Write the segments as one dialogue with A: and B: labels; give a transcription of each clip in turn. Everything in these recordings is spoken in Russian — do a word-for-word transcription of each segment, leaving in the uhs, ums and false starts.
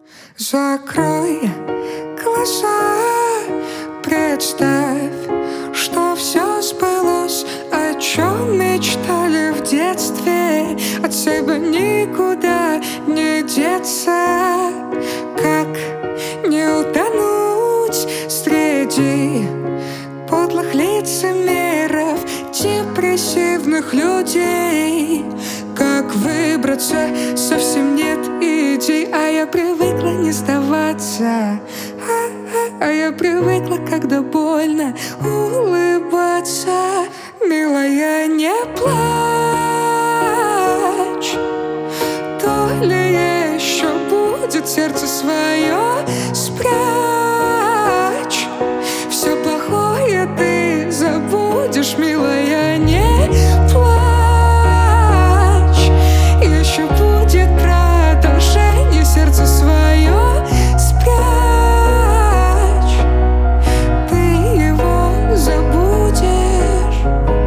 A: Закрой глаза, представь, что все сбылось, о чем мечтали в детстве. От себя никуда не деться. Как не утонуть среди подлых лицемеров, депрессивных людей? Как выбраться? Совсем нет идей. А я привыкла не сдаваться. А, а, а я привыкла, когда больно, улыбаться. Милая, не плачь. То ли еще будет сердце свое спрячь. Все плохое ты забудешь, милая, не плачь. Еще будет продолжение, сердце свое спрячь. Ты его забудешь.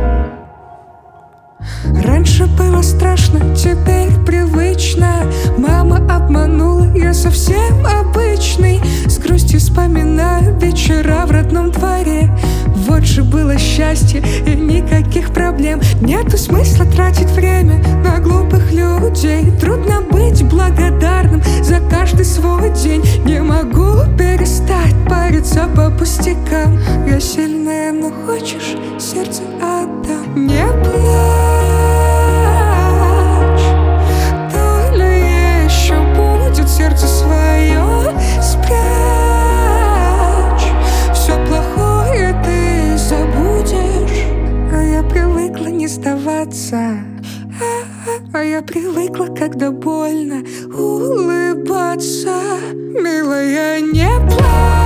A: Раньше было страшно, теперь привычно. Мама обманула, я совсем обычный. С грустью вспоминаю вечера в родном дворе. Вот же было счастье и никаких проблем. Нету смысла тратить время на глупых людей. Трудно быть благодарным за каждый свой день. Не могу перестать париться по пустякам. Я сильная, но хочешь, сердце отдам. Не плачь. То ли еще будет сердце свое спрячь. Все плохое ты забудешь. А я привыкла не сдаваться. А, а, а я привыкла, когда больно, улыбаться. Милая, не плачь.